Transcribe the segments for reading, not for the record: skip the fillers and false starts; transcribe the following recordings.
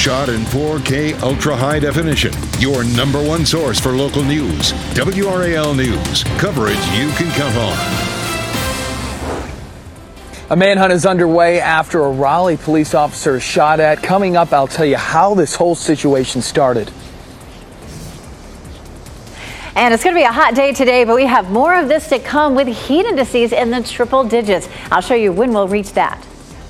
shot in 4K ultra high definition. Your number one source for local news. WRAL News. Coverage you can count on. A manhunt is underway after a Raleigh police officer is shot at. Coming up, I'll tell you how this whole situation started. And it's going to be a hot day today, but we have more of this to come with heat indices in the triple digits. I'll show you when we'll reach that.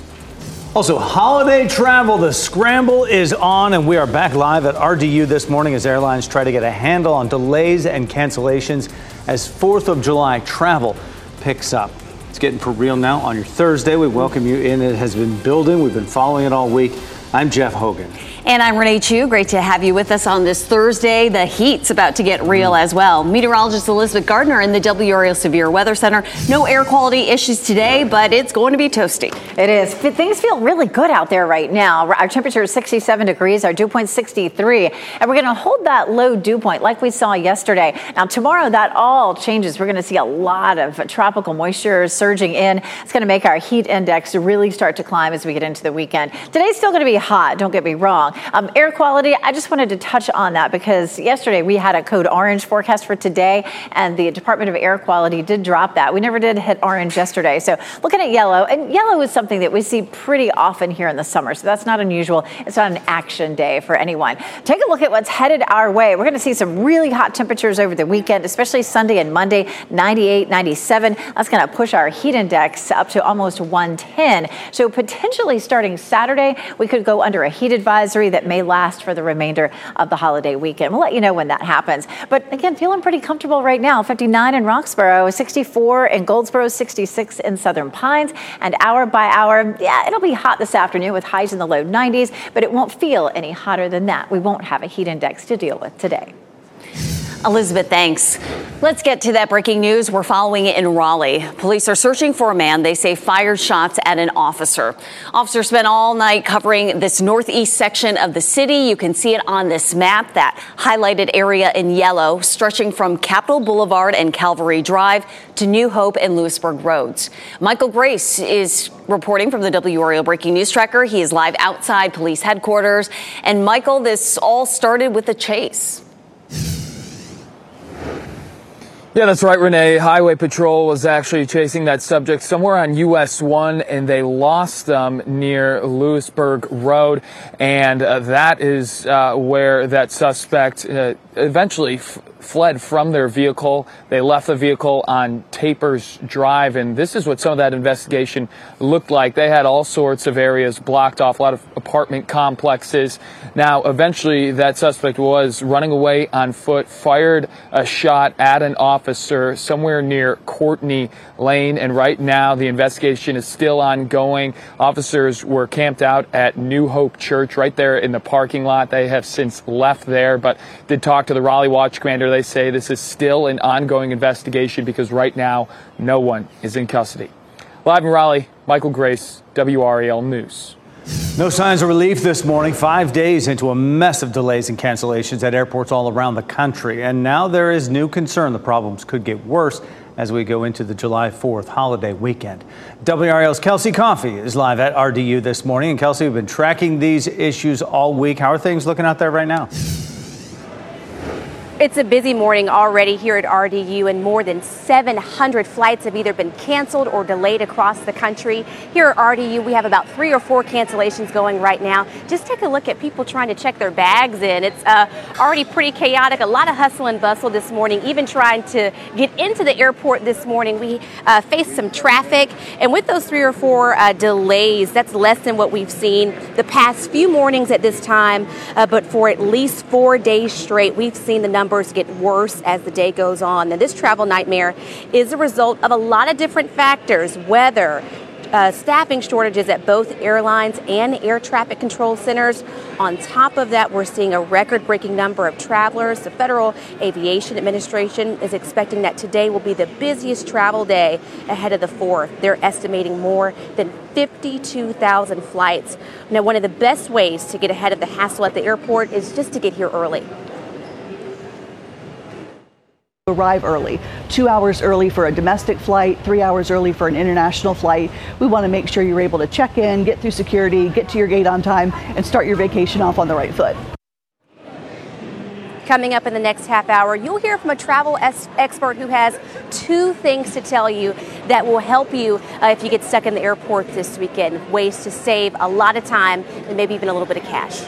Also, holiday travel, the scramble is on, and we are back live at RDU this morning as airlines try to get a handle on delays and cancellations as 4th of July travel picks up. It's getting for real now on your Thursday. We welcome you in. It has been building. We've been following it all week. I'm Jeff Hogan. And I'm Renee Chu. Great to have you with us on this Thursday. The heat's about to get real as well. Meteorologist Elizabeth Gardner in the WRAL Severe Weather Center. No air quality issues today, but it's going to be toasty. It is. Things feel really good out there right now. Our temperature is 67 degrees, our dew point 63, and we're going to hold that low dew point like we saw yesterday. Now, tomorrow that all changes. We're going to see a lot of tropical moisture surging in. It's going to make our heat index really start to climb as we get into the weekend. Today's still going to be hot, don't get me wrong. Air quality, I just wanted to touch on that because yesterday we had a code orange forecast for today, and the Department of Air Quality did drop that. We never did hit orange yesterday. So looking at yellow, and yellow is something that we see pretty often here in the summer. So that's not unusual. It's not an action day for anyone. Take a look at what's headed our way. We're going to see some really hot temperatures over the weekend, especially Sunday and Monday, 98, 97. That's going to push our heat index up to almost 110. So potentially starting Saturday, we could go under a heat advisory that may last for the remainder of the holiday weekend. We'll let you know when that happens. But again, feeling pretty comfortable right now. 59 in Roxborough, 64 in Goldsboro, 66 in Southern Pines. And hour by hour, yeah, it'll be hot this afternoon with highs in the low 90s, but it won't feel any hotter than that. We won't have a heat index to deal with today. Elizabeth, thanks. Let's get to that breaking news. We're following it in Raleigh. Police are searching for a man they say fired shots at an officer. Officers spent all night covering this northeast section of the city. You can see it on this map, that highlighted area in yellow, stretching from Capitol Boulevard and Calvary Drive to New Hope and Lewisburg Roads. Michael Grace is reporting from the WRAL Breaking News Tracker. He is live outside police headquarters. And Michael, this all started with a chase. Yeah, that's right, Renee. Highway Patrol was actually chasing that subject somewhere on US 1, and they lost them near Lewisburg Road. And that is where that suspect eventually fled from their vehicle. They left the vehicle on Tapers Drive, and this is what some of that investigation looked like. They had all sorts of areas blocked off, a lot of apartment complexes. Now, eventually, that suspect was running away on foot, fired a shot at an officer somewhere near Courtney Lane, and right now the investigation is still ongoing. Officers were camped out at New Hope Church right there in the parking lot. They have since left there, but did talk to the Raleigh Watch Commander. They say this is still an ongoing investigation because right now no one is in custody. Live in Raleigh, Michael Grace, WRAL News. No signs of relief this morning, 5 days into a mess of delays and cancellations at airports all around the country. And now there is new concern the problems could get worse as we go into the July 4th holiday weekend. WRAL's Kelsey Coffey is live at RDU this morning. And Kelsey, we've been tracking these issues all week. How are things looking out there right now? It's a busy morning already here at RDU, and more than 700 flights have either been canceled or delayed across the country. Here at RDU, we have about 3 or 4 cancellations going right now. Just take a look at people trying to check their bags in. It's already pretty chaotic, a lot of hustle and bustle this morning, even trying to get into the airport this morning. We faced some traffic, and with those 3 or 4 delays, that's less than what we've seen the past few mornings at this time, but for at least 4 days straight, we've seen the numbers get worse as the day goes on. And this travel nightmare is a result of a lot of different factors: weather, staffing shortages at both airlines and air traffic control centers. On top of that, we're seeing a record-breaking number of travelers. The Federal Aviation Administration is expecting that today will be the busiest travel day ahead of the 4th. They're estimating more than 52,000 flights. Now, one of the best ways to get ahead of the hassle at the airport is just to get here early. Arrive early, 2 hours early for a domestic flight, 3 hours early for an international flight. We want to make sure you're able to check in, get through security, get to your gate on time, and start your vacation off on the right foot. Coming up in the next half hour, you'll hear from a travel expert who has 2 things to tell you that will help you if you get stuck in the airport this weekend. Ways to save a lot of time and maybe even a little bit of cash.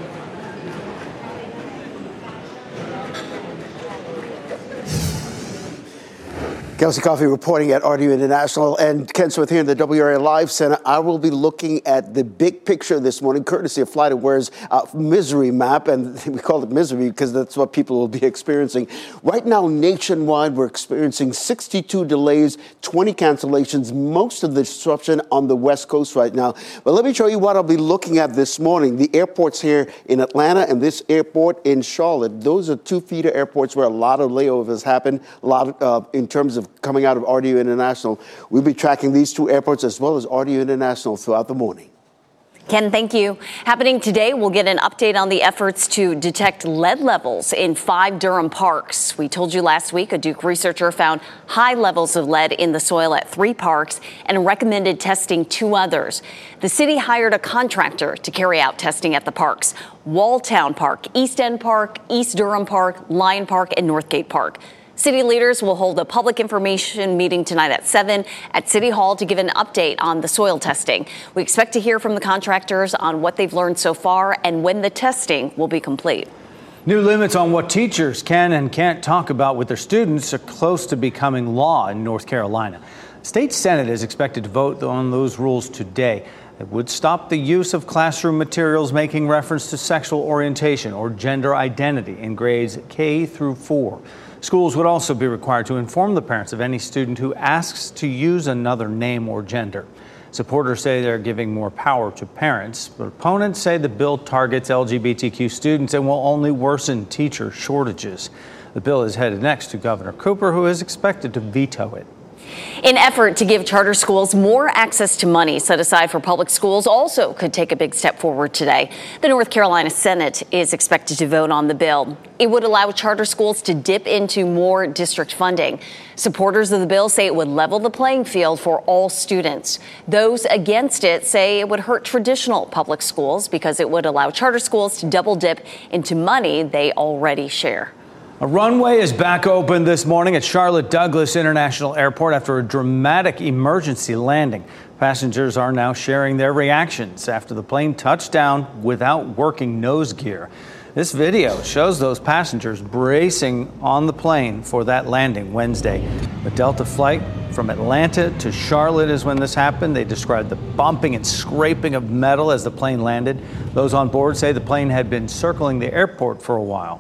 Kelsey Coffey reporting at RDU International, and Ken Smith here in the WRAL Live Center. I will be looking at the big picture this morning, courtesy of FlightAware's misery map, and we call it misery because that's what people will be experiencing. Right now, nationwide, we're experiencing 62 delays, 20 cancellations, most of the disruption on the West Coast right now. But let me show you what I'll be looking at this morning. The airports here in Atlanta and this airport in Charlotte, those are 2 feeder airports where a lot of layovers happen, a lot of, in terms of coming out of RDU International. We'll be tracking these 2 airports as well as RDU International throughout the morning. Ken, thank you. Happening today, we'll get an update on the efforts to detect lead levels in 5 Durham parks. We told you last week a Duke researcher found high levels of lead in the soil at 3 parks and recommended testing 2 others. The city hired a contractor to carry out testing at the parks: Walltown Park, East End Park, East Durham Park, Lyon Park, and Northgate Park. City leaders will hold a public information meeting tonight at 7 at City Hall to give an update on the soil testing. We expect to hear from the contractors on what they've learned so far and when the testing will be complete. New limits on what teachers can and can't talk about with their students are close to becoming law in North Carolina. The state Senate is expected to vote on those rules today. It would stop the use of classroom materials making reference to sexual orientation or gender identity in grades K through 4. Schools would also be required to inform the parents of any student who asks to use another name or gender. Supporters say they're giving more power to parents, but opponents say the bill targets LGBTQ students and will only worsen teacher shortages. The bill is headed next to Governor Cooper, who is expected to veto it. In effort to give charter schools more access to money set aside for public schools also could take a big step forward today. The North Carolina Senate is expected to vote on the bill. It would allow charter schools to dip into more district funding. Supporters of the bill say it would level the playing field for all students. Those against it say it would hurt traditional public schools because it would allow charter schools to double dip into money they already share. A runway is back open this morning at Charlotte Douglas International Airport after a dramatic emergency landing. Passengers are now sharing their reactions after the plane touched down without working nose gear. This video shows those passengers bracing on the plane for that landing Wednesday. The Delta flight from Atlanta to Charlotte is when this happened. They described the bumping and scraping of metal as the plane landed. Those on board say the plane had been circling the airport for a while.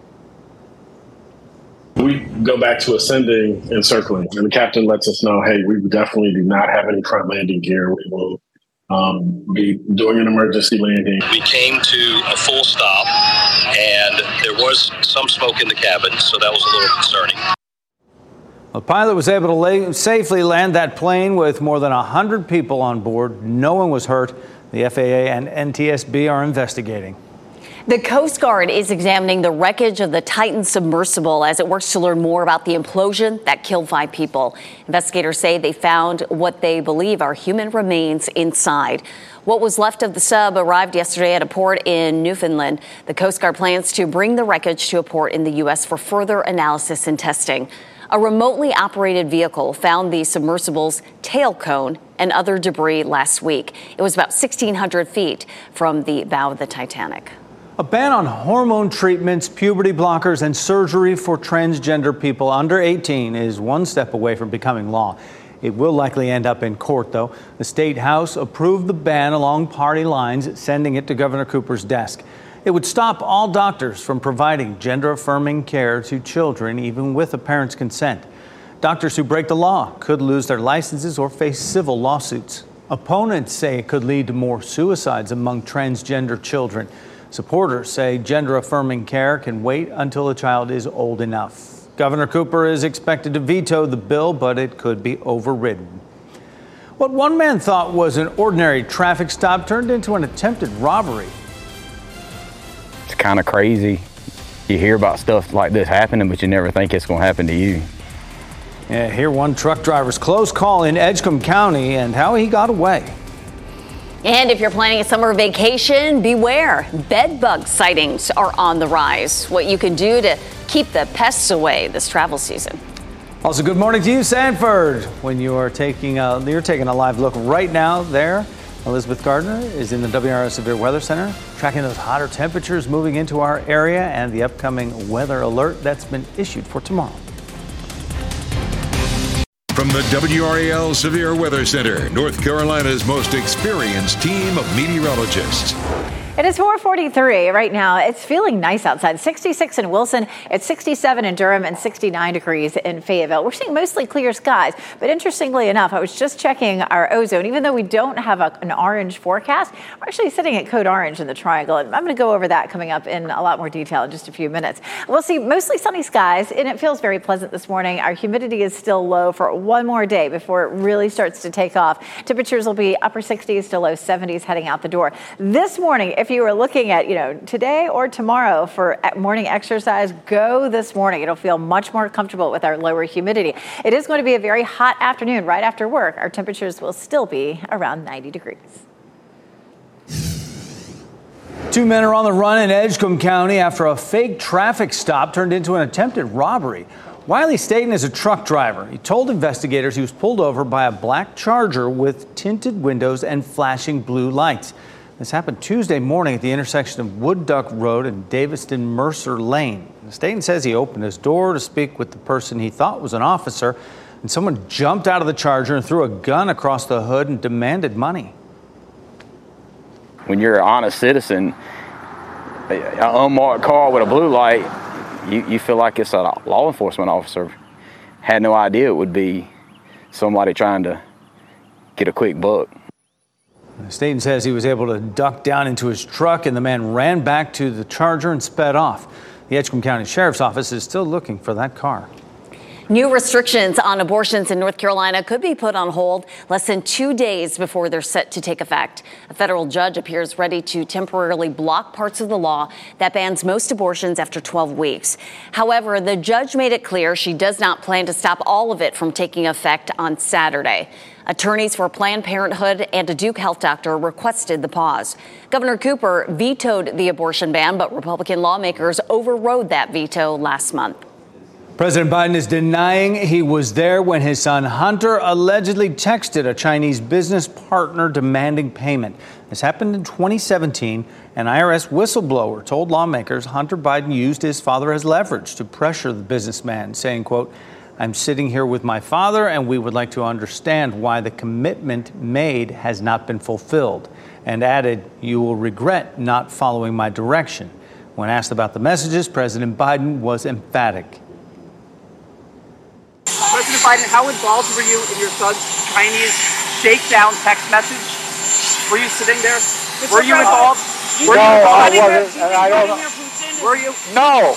We go back to ascending and circling, and the captain lets us know, hey, we definitely do not have any front landing gear. We will be doing an emergency landing. We came to a full stop, and there was some smoke in the cabin, so that was a little concerning. The pilot was able to safely land that plane with more than 100 people on board. No one was hurt. The FAA and NTSB are investigating. The Coast Guard is examining the wreckage of the Titan submersible as it works to learn more about the implosion that killed 5 people. Investigators say they found what they believe are human remains inside. What was left of the sub arrived yesterday at a port in Newfoundland. The Coast Guard plans to bring the wreckage to a port in the U.S. for further analysis and testing. A remotely operated vehicle found the submersible's tail cone and other debris last week. It was about 1,600 feet from the bow of the Titanic. A ban on hormone treatments, puberty blockers, and surgery for transgender people under 18 is one step away from becoming law. It will likely end up in court, though. The State House approved the ban along party lines, sending it to Governor Cooper's desk. It would stop all doctors from providing gender-affirming care to children, even with a parent's consent. Doctors who break the law could lose their licenses or face civil lawsuits. Opponents say it could lead to more suicides among transgender children. Supporters say gender-affirming care can wait until a child is old enough. Governor Cooper is expected to veto the bill, but it could be overridden. What one man thought was an ordinary traffic stop turned into an attempted robbery. It's kind of crazy. you hear about stuff like this happening, but you never think it's going to happen to you. Yeah, here one truck driver's close call in Edgecombe County and how he got away. And if you're planning a summer vacation, beware. Bed bug sightings are on the rise. What you can do to keep the pests away this travel season. Also, good morning to you, Sanford. When you're taking a live look right now there, Elizabeth Gardner is in the WRAL Severe Weather Center, tracking those hotter temperatures moving into our area and the upcoming weather alert that's been issued for tomorrow. From the WRAL Severe Weather Center, North Carolina's most experienced team of meteorologists. It is 4:43 right now. It's feeling nice outside. 66 in Wilson, it's 67 in Durham, and 69 degrees in Fayetteville. We're seeing mostly clear skies, but interestingly enough, I was just checking our ozone. Even though we don't have an orange forecast, we're actually sitting at code orange in the triangle, and I'm going to go over that coming up in a lot more detail in just a few minutes. We'll see mostly sunny skies, and it feels very pleasant this morning. Our humidity is still low for one more day before it really starts to take off. Temperatures will be upper 60s to low 70s heading out the door. This morning, if you were looking at, today or tomorrow for morning exercise, go this morning. It'll feel much more comfortable with our lower humidity. It is going to be a very hot afternoon right after work. Our temperatures will still be around 90 degrees. Two men are on the run in Edgecombe County after a fake traffic stop turned into an attempted robbery. Wiley Staten is a truck driver. He told investigators he was pulled over by a black Charger with tinted windows and flashing blue lights. This happened Tuesday morning at the intersection of Wood Duck Road and Daviston Mercer Lane. Staten says he opened his door to speak with the person he thought was an officer, and someone jumped out of the Charger and threw a gun across the hood and demanded money. When you're an honest citizen, an unmarked car with a blue light, you feel like it's a law enforcement officer. Had no idea it would be somebody trying to get a quick buck. Staten says he was able to duck down into his truck and the man ran back to the Charger and sped off. The Edgecombe County Sheriff's Office is still looking for that car. New restrictions on abortions in North Carolina could be put on hold less than 2 days before they're set to take effect. A federal judge appears ready to temporarily block parts of the law that bans most abortions after 12 weeks. However, the judge made it clear she does not plan to stop all of it from taking effect on Saturday. Attorneys for Planned Parenthood and a Duke Health doctor requested the pause. Governor Cooper vetoed the abortion ban, but Republican lawmakers overrode that veto last month. President Biden is denying he was there when his son Hunter allegedly texted a Chinese business partner demanding payment. This happened in 2017. An IRS whistleblower told lawmakers Hunter Biden used his father as leverage to pressure the businessman, saying, quote, "I'm sitting here with my father and we would like to understand why the commitment made has not been fulfilled," and added, "You will regret not following my direction." When asked about the messages, President Biden was emphatic. President Biden, how involved were you in your son's Chinese shakedown text message? Were you sitting there? Were you involved? No, I wasn't. I don't know. Were you? No.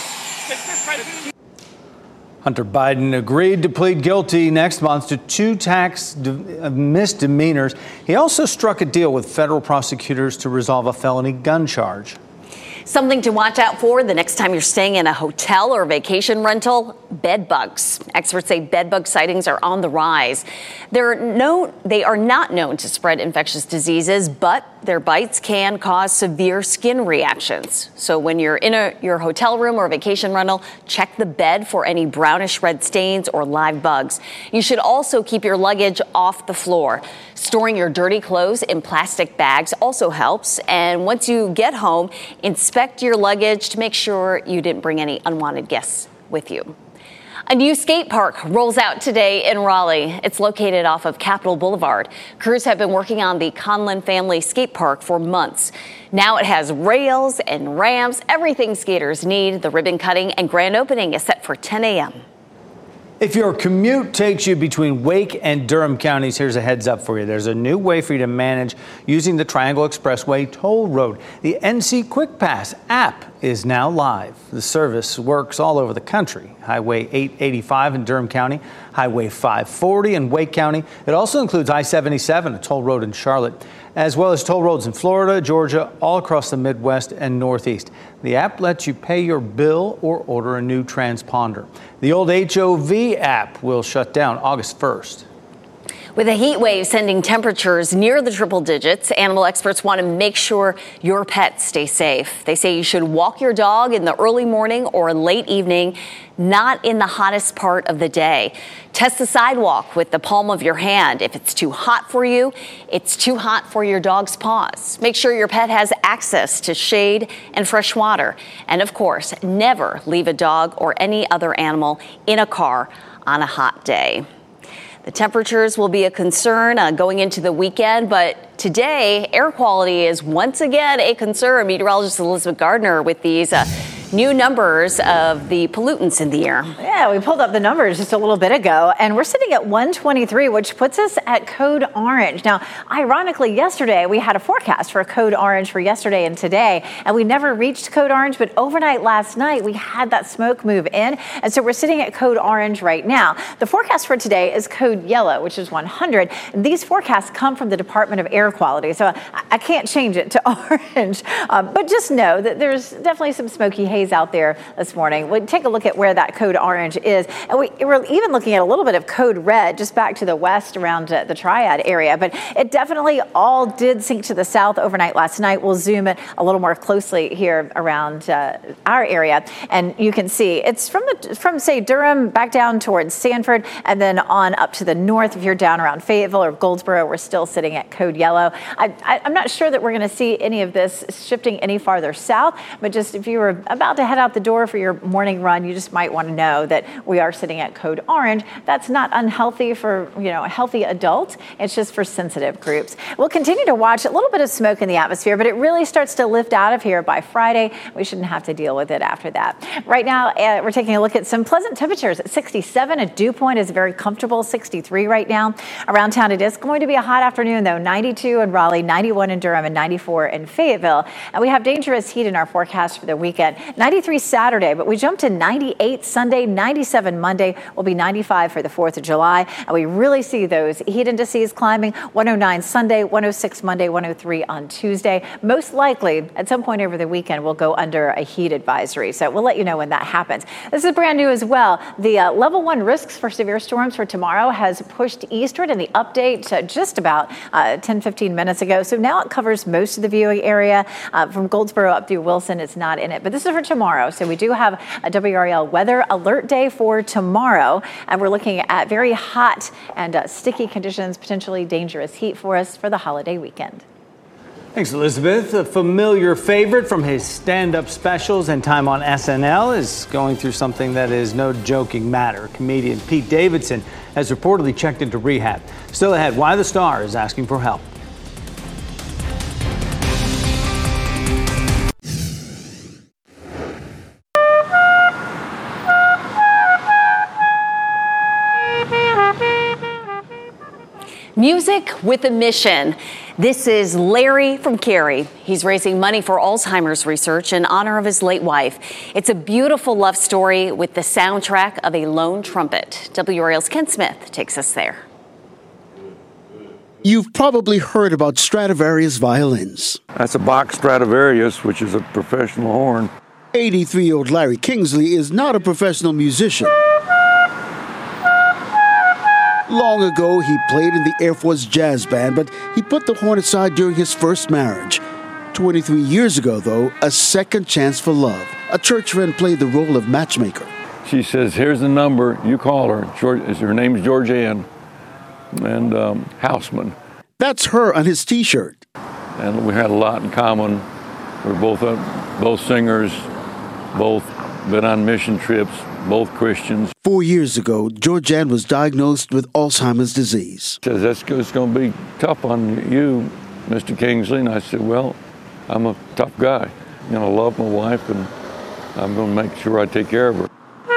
Hunter Biden agreed to plead guilty next month to 2 tax misdemeanors. He also struck a deal with federal prosecutors to resolve a felony gun charge. Something to watch out for the next time you're staying in a hotel or vacation rental: bed bugs. Experts say bed bug sightings are on the rise. They are not known to spread infectious diseases, but their bites can cause severe skin reactions. So when you're in your hotel room or vacation rental, check the bed for any brownish red stains or live bugs. You should also keep your luggage off the floor. Storing your dirty clothes in plastic bags also helps. And once you get home, inspect your luggage to make sure you didn't bring any unwanted guests with you. A new skate park rolls out today in Raleigh. It's located off of Capitol Boulevard. Crews have been working on the Conlon Family Skate Park for months. Now it has rails and ramps, everything skaters need. The ribbon cutting and grand opening is set for 10 a.m. If your commute takes you between Wake and Durham counties, here's a heads up for you. There's a new way for you to manage using the Triangle Expressway toll road. The NC Quick Pass app is now live. The service works all over the country. Highway 885 in Durham County, Highway 540 in Wake County. It also includes I-77, a toll road in Charlotte. as well as toll roads in Florida, Georgia, all across the Midwest and Northeast. The app lets you pay your bill or order a new transponder. The old HOV app will shut down August 1st. With a heat wave sending temperatures near the triple digits, animal experts want to make sure your pets stay safe. They say you should walk your dog in the early morning or late evening, not in the hottest part of the day. Test the sidewalk with the palm of your hand. If it's too hot for you, it's too hot for your dog's paws. Make sure your pet has access to shade and fresh water. And of course, never leave a dog or any other animal in a car on a hot day. The temperatures will be a concern going into the weekend, but today, air quality is once again a concern. Meteorologist Elizabeth Gardner with these new numbers of the pollutants in the air. Yeah, we pulled up the numbers just a little bit ago, and we're sitting at 123, which puts us at code orange. Now, ironically, yesterday we had a forecast for a code orange for yesterday and today, and we never reached code orange, but overnight last night we had that smoke move in, and so we're sitting at code orange right now. The forecast for today is code yellow, which is 100. These forecasts come from the Department of Air Quality, so I can't change it to orange, but just know that there's definitely some smoky haze out there this morning. We'll take a look at where that code orange is. And we're even looking at a little bit of code red just back to the west around the Triad area. But it definitely all did sink to the south overnight last night. We'll zoom in a little more closely here around our area. And you can see it's from say Durham back down towards Sanford and then on up to the north. If you're down around Fayetteville or Goldsboro, we're still sitting at code yellow. I'm not sure that we're going to see any of this shifting any farther south, but just if you were about to head out the door for your morning run, you just might want to know that we are sitting at code orange. That's not unhealthy for, a healthy adult. It's just for sensitive groups. We'll continue to watch a little bit of smoke in the atmosphere, but it really starts to lift out of here by Friday. We shouldn't have to deal with it after that. Right now, we're taking a look at some pleasant temperatures at 67. At Dew Point is very comfortable, 63 right now. Around town, it is going to be a hot afternoon, though. 92 in Raleigh, 91 in Durham, and 94 in Fayetteville. And we have dangerous heat in our forecast for the weekend. 93 Saturday, but we jump to 98 Sunday, 97 Monday. Will be 95 for the 4th of July. And we really see those heat indices climbing. 109 Sunday, 106 Monday, 103 on Tuesday. Most likely, at some point over the weekend, we'll go under a heat advisory. So we'll let you know when that happens. This is brand new as well. The level 1 risks for severe storms for tomorrow has pushed eastward in the update just about 10-15 minutes ago. So now it covers most of the viewing area from Goldsboro up through Wilson. It's not in it, but this is for tomorrow. So we do have a WRAL weather alert day for tomorrow, and we're looking at very hot and sticky conditions, potentially dangerous heat for us for the holiday weekend. Thanks, Elizabeth. A familiar favorite from his stand-up specials and time on SNL is going through something that is no joking matter. Comedian Pete Davidson has reportedly checked into rehab. Still ahead, why the star is asking for help. Music with a mission. This is Larry from Cary. He's raising money for Alzheimer's research in honor of his late wife. It's a beautiful love story with the soundtrack of a lone trumpet. WRAL's Ken Smith takes us there. You've probably heard about Stradivarius violins. That's a Bach Stradivarius, which is a professional horn. 83-year-old Larry Kingsley is not a professional musician. Long ago, he played in the Air Force Jazz Band, but he put the horn aside during his first marriage. 23 years ago, though, a second chance for love. A church friend played the role of matchmaker. She says, here's the number, you call her. Her name's Georgianne, and Houseman. That's her on his T-shirt. And we had a lot in common. We're both singers, both been on mission trips, both Christians. 4 years ago, Georgianne was diagnosed with Alzheimer's disease. She says, it's going to be tough on you, Mr. Kingsley. And I said, well, I'm a tough guy. I love my wife, and I'm going to make sure I take care of her.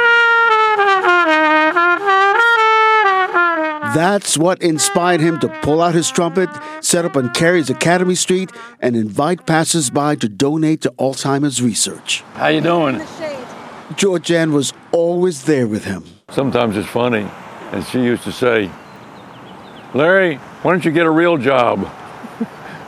That's what inspired him to pull out his trumpet, set up on Cary's Academy Street, and invite passers-by to donate to Alzheimer's research. How you doing? Georgianne was always there with him. Sometimes it's funny, and she used to say, Larry, why don't you get a real job?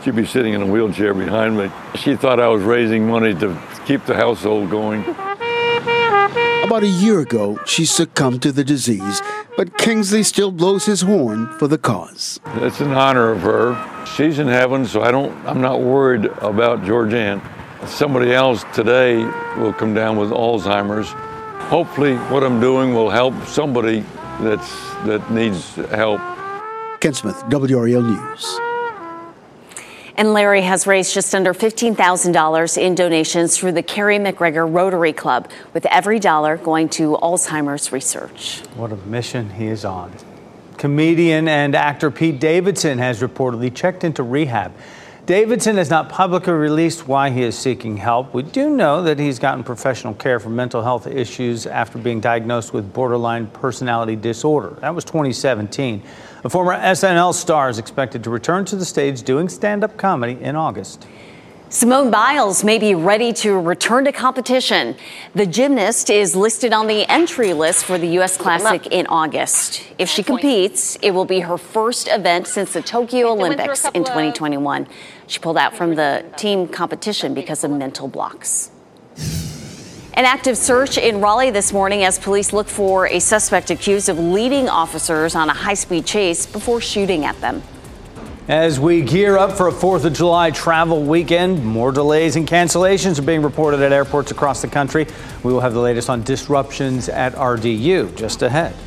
She'd be sitting in a wheelchair behind me. She thought I was raising money to keep the household going. About a year ago, she succumbed to the disease, but Kingsley still blows his horn for the cause. It's in honor of her. She's in heaven, so I'm not worried about Georgianne. Somebody else today will come down with Alzheimer's. Hopefully what I'm doing will help somebody that needs help. Ken Smith, WRAL News. And Larry has raised just under $15,000 in donations through the Carrie McGregor Rotary Club, with every dollar going to Alzheimer's research. What a mission he is on. Comedian and actor Pete Davidson has reportedly checked into rehab. Davidson has not publicly released why he is seeking help. We do know that he's gotten professional care for mental health issues after being diagnosed with borderline personality disorder. That was 2017. The former SNL star is expected to return to the stage doing stand-up comedy in August. Simone Biles may be ready to return to competition. The gymnast is listed on the entry list for the U.S. Classic in August. If she competes, it will be her first event since the Tokyo Olympics in 2021. She pulled out from the team competition because of mental blocks. An active search in Raleigh this morning as police look for a suspect accused of leading officers on a high-speed chase before shooting at them. As we gear up for a 4th of July travel weekend, more delays and cancellations are being reported at airports across the country. We will have the latest on disruptions at RDU just ahead.